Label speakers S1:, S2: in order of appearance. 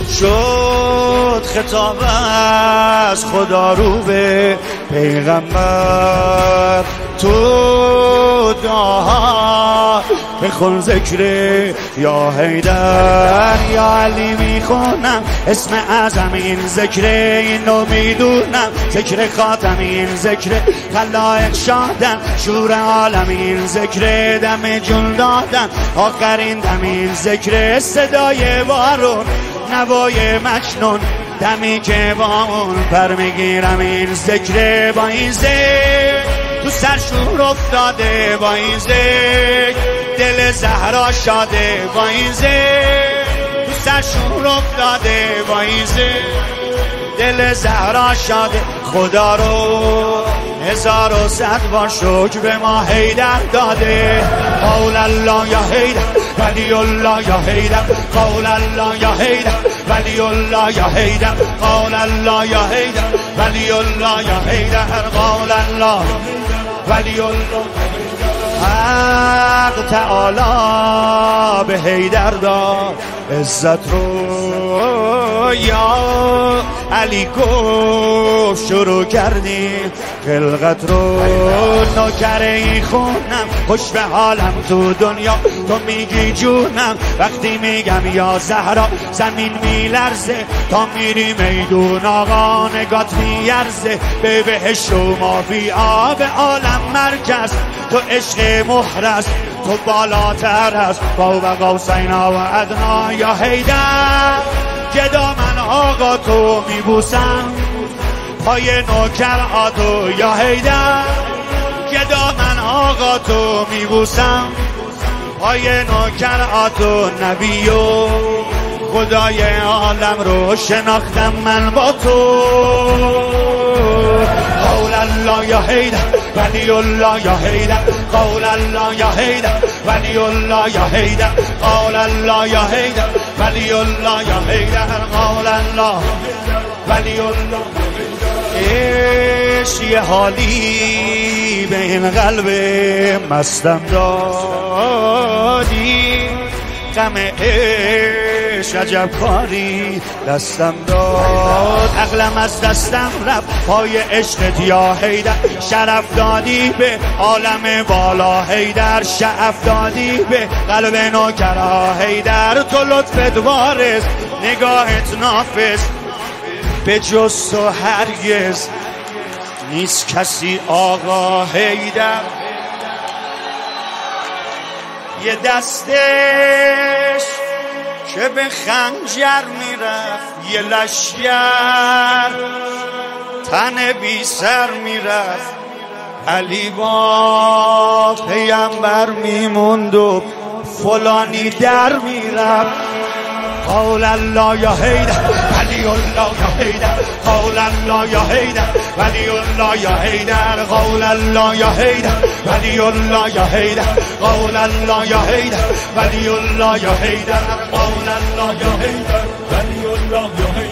S1: شد خطاب از خدا رو به پیغمبر تو دعاها بخون ذکر یا حیدر یا علی میخونم اسم اعظم این ذکر اینو میدونم ذکر خاتم این ذکر خلائق شادن شور عالم این ذکر دم جون دادن آخرین دم این ذکر صدای بارون نوای مجنون دمی که با اون پر میگیرم این ذکر با این ذکر تو سر شور افتاده با این ذکر دل زهرا شاده با این ذکر تو سر شور افتاده با این ذکر دل زهرا شاده خدا رو 1100 بار شکر به ما حیدر داده قول الله یا حیدر ولی الله یا حیدر قول الله یا حیدر ولی الله یا حیدر قول الله یا حیدر ولی الله یا حیدر قول الله ولی الله حق تعالی به حیدر داد عزت رو یا علی گفت شروع کردیم خلقت رو نوکره ای خونم خوش به حالم تو دنیا تو میگی جونم وقتی میگم یا زهرا زمین میلرزه تا میری میدون آقا نگات میارزه به بهشت و مافی آب عالم مرکز تو عشق محرز تو بالاتر از قاب قوسین و ادنا یا حیدر گدا من آقا تو میبوسم پای نوکر آتو یا حیدر گدا من آقا تو میبوسم پای نوکر آتو نبی و خدای عالم رو شناختم من با تو قول الله یا حیدر ولی الله یا حیدر قول الله یا حیدر ولی الله یا حیدر قول الله یا حیدر ولی الله یا حیدر قول الله ولی الله عشق یه حالی به این قلب مستم دادی غم عشق عجب کاری دستم داد عقلم از دستم رفت پای عشقت یا حیدر شرف دادی به عالم بالا حیدر شعف دادی به قلب نوکرا حیدر تو لطفت وارث نگاهت نافذ به جز تو هرگز نیست کسی آقا حیدر یه دستش که به خنجر میرفت یه لشگر تن بی سر میرفت علی با پیامبر میموند و فلانی در میرفت قول الله یا حیدر ولی الله یا حیدر قول الله یا حیدر ولی الله یا حیدر قول الله یا حیدر ولی الله یا حیدر قول الله یا حیدر ولی الله یا حیدر قول الله یا حیدر ولی الله یا حیدر